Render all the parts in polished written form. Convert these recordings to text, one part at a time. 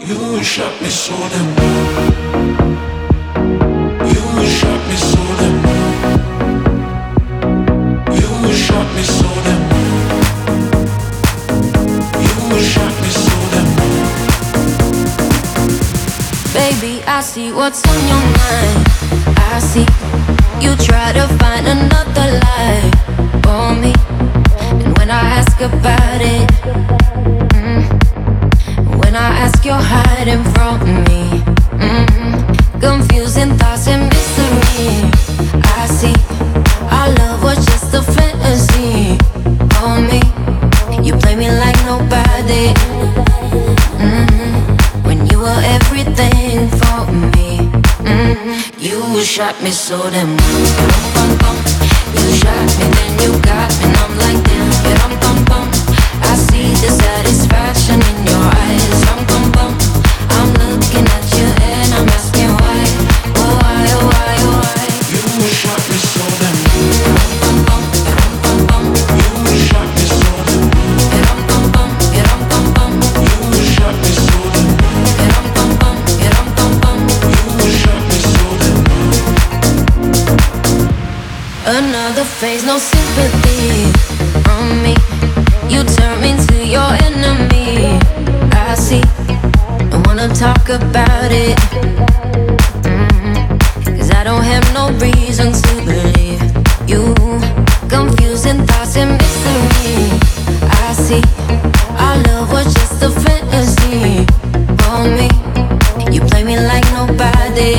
You shot me so damn well. You shot me so damn well. You shot me so damn well. You shot me so damn well. Baby, I see what's on your mind. I see you try to find another lie for me. And when I ask about it, when I ask, you're hiding from me. Confusing thoughts and mystery. I see our love was just a fantasy for me. You play me like nobody. When you were everything for me. You shot me so damn well. You shot me, then you got me, and I'm like damn. I see the satisfaction in your eyes. I'm looking at you and I'm asking why. Oh why, oh why, oh why. You shot me so damn well. You shot me so damn well. You shot me so damn well. You shot me so damn well. Another phase, no sympathy from me. You turn me to your enemy. I see, I wanna talk about it. Cause I don't have no reason to believe you. Confusing thoughts and mystery. I see, our love was just a fantasy for me. You play me like nobody.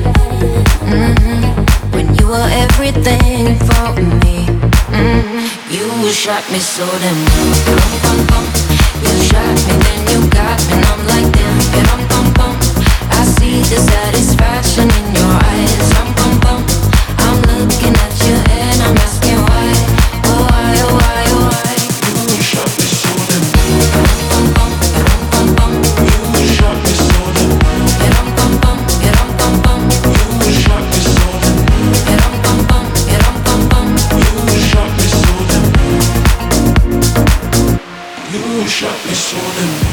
When you were everything for me. You shot me so damn well. You shot me, then you got me, and I'm like damn. I see the satisfaction in your eyes. I'm looking at you and I'm asking why. Oh why, oh why, oh why. You shot me so damn well. You shot me so damn well. You shot me so damn well. You shot me so damn well. You shot me so damn well.